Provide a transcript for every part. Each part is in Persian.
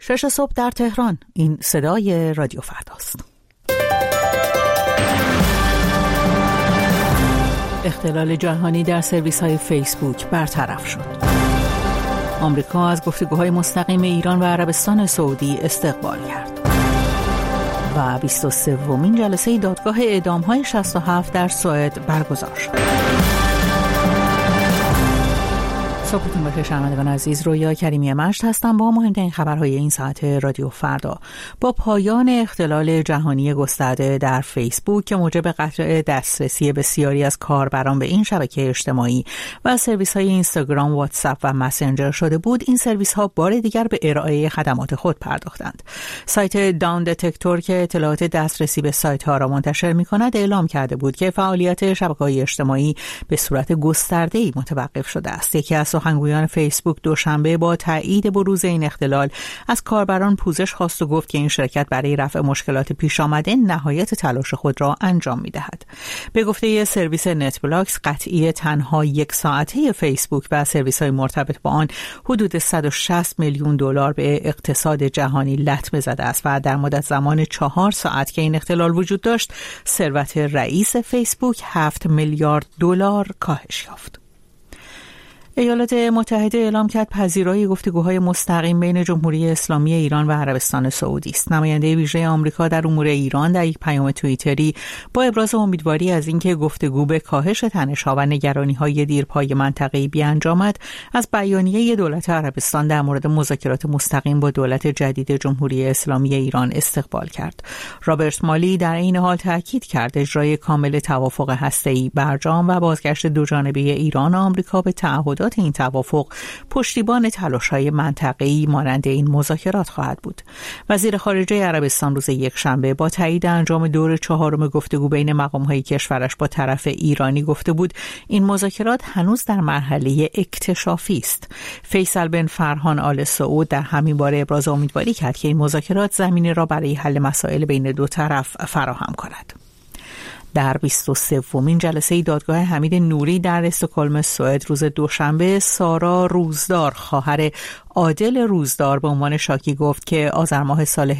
6 صبح در تهران. این صدای رادیو فرداست. اختلال جهانی در سرویس‌های فیسبوک برطرف شد. آمریکا از گفتگوهای مستقیم ایران و عربستان سعودی استقبال کرد. و 23مین جلسه دادگاه اعدام‌های 67 در سوئد برگزار شد. صبحتون بخیر شنوندگان عزیز، رویا کریمی مشت هستم با مهمترین خبرهای این ساعت رادیو فردا. با پایان اختلال جهانی گسترده در فیسبوک که موجب قطع دسترسی بسیاری از کاربران به این شبکه اجتماعی و سرویس‌های اینستاگرام، واتساپ و مسنجر شده بود، این سرویس‌ها بار دیگر به ارائه خدمات خود پرداختند. سایت داون دتکتور که اطلاعات دسترسی به سایت‌ها را منتشر می‌کند اعلام کرده بود که فعالیت شبکه‌های اجتماعی به صورت گسترده‌ای متوقف شده است. یکی از سخنگویان فیسبوک دوشنبه با تایید بروز این اختلال از کاربران پوزش خواست و گفت که این شرکت برای رفع مشکلات پیش آمده نهایت تلاش خود را انجام می‌دهد. به گفته سرویس نت بلاکس، قطعی تنها 1 ساعته فیسبوک و سرویس‌های مرتبط با آن حدود 160 میلیون دلار به اقتصاد جهانی لطمه زده است و در مدت زمان 4 ساعت که این اختلال وجود داشت، ثروت رئیس فیسبوک 7 میلیارد دلار کاهش یافت. ایالات متحده اعلام کرد پذیرایی گفتگوهای مستقیم بین جمهوری اسلامی ایران و عربستان سعودی است. نماینده ویژه آمریکا در امور ایران در یک پیام توییتری با ابراز امیدواری از اینکه گفتگو به کاهش تنش‌ها و نگرانی‌های دیرپای منطقه‌ای بیانجامد، از بیانیه دولت عربستان در مورد مذاکرات مستقیم با دولت جدید جمهوری اسلامی ایران استقبال کرد. رابرت مالی در این حال تاکید کرد اجرای کامل توافق هسته‌ای برجام و بازگشت دوجانبه ایران و آمریکا به تعهدات این توافق پشتیبان تلاش‌های منطقه‌ای مانند این مذاکرات خواهد بود. وزیر خارجه عربستان روز یکشنبه با تایید انجام دور 4 گفتگو بین مقام‌های کشورش با طرف ایرانی گفته بود این مذاکرات هنوز در مرحله اکتشافی است. فیصل بن فرحان آل سعود در همین باره ابراز امیدواری کرد که این مذاکرات زمینه را برای حل مسائل بین دو طرف فراهم کند. در 23مین جلسه دادگاه حمید نوری در استکهلم سوئد روز دوشنبه، سارا روزدار خواهر عادل روزدار به عنوان شاکی گفت که آذر ماه سال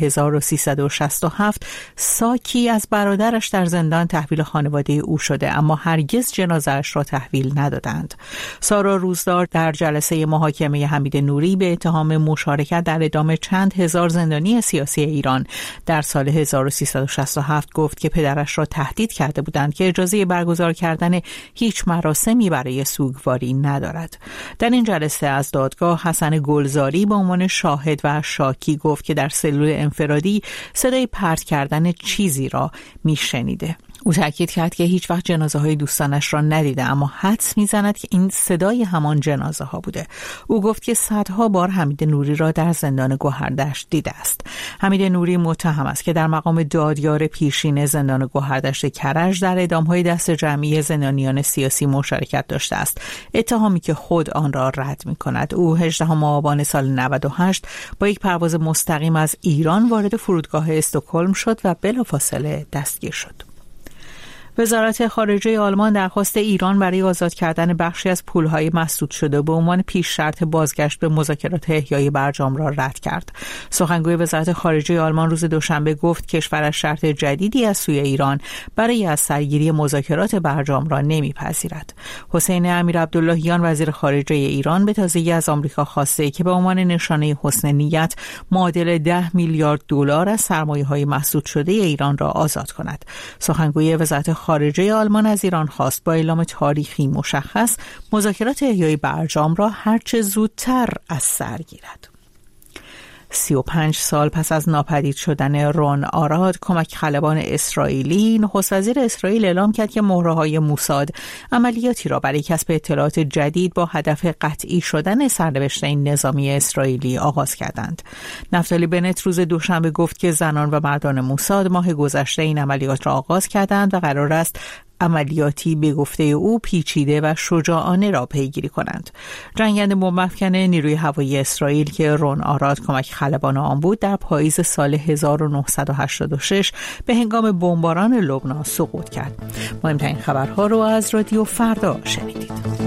1367 ساکی از برادرش در زندان تحویل خانواده او شده، اما هرگز جنازه‌اش را تحویل ندادند. سارا روزدار در جلسه محاکمه حمید نوری به اتهام مشارکت در اعدام چند هزار زندانی سیاسی ایران در سال 1367 گفت که پدرش را تهدید کرده بودند که اجازه برگزار کردن هیچ مراسمی برای سوگواری ندارد. در این جلسه از دادگاه حسن گلزاری به عنوان شاهد و شاکی گفت که در سلول انفرادی صدای پرت کردن چیزی را میشنیده. او تاکید کرد که هیچ وقت جنازه های دوستانش را ندیده، اما حدس میزند که این صدای همان جنازه ها بوده. او گفت که صدها بار حمید نوری را در زندان گوهردشت دیده است. حمید نوری متهم است که در مقام دادیار پیشین زندان گوهردشت کرج در اعدام‌های دست جمعی زندانیان سیاسی مشارکت داشته است، اتهامی که خود آن را رد می‌کند. او 18 آبان سال 98 با یک پرواز مستقیم از ایران وارد فرودگاه استکهلم شد و بلافاصله دستگیر شد. وزارت خارجه آلمان درخواست ایران برای آزاد کردن بخشی از پولهای مسدود شده به عنوان پیش شرط بازگشت به مذاکرات احیای برجام را رد کرد. سخنگوی وزارت خارجه آلمان روز دوشنبه گفت کشورش شرط جدیدی از سوی ایران برای از سرگیری مذاکرات برجام را نمیپذیرد. حسین امیرعبداللهیان وزیر خارجه ایران به تازگی از آمریکا خواسته که به عنوان نشانه حسن نیت معادل 10 میلیارد دلار از سرمایه‌های مسدود شده ایران را آزاد کند. سخنگوی وزارت خارجه آلمان از ایران خواست با اعلام تاریخی مشخص مذاکرات احیای برجام را هرچه زودتر از سر گیرد. 35 سال پس از ناپدید شدن رون آراد، کمک خلبان اسرائیلی، نخست وزیر اسرائیل اعلام کرد که مهره‌های موساد عملیاتی را برای کسب اطلاعات جدید با هدف قطعی شدن سرنوشت این نظامی اسرائیلی آغاز کردند. نفتالی بنت روز دوشنبه گفت که زنان و مردان موساد ماه گذشته این عملیات را آغاز کردند و قرار است عملیاتی به گفته او پیچیده و شجاعانه را پیگیری کنند. جنگنده بمب‌افکن نیروی هوایی اسرائیل که رون آراد کمک خلبان آن بود در پاییز سال 1986 به هنگام بمباران لبنان سقوط کرد. مهمترین خبرها رو از رادیو فردا شنیدید.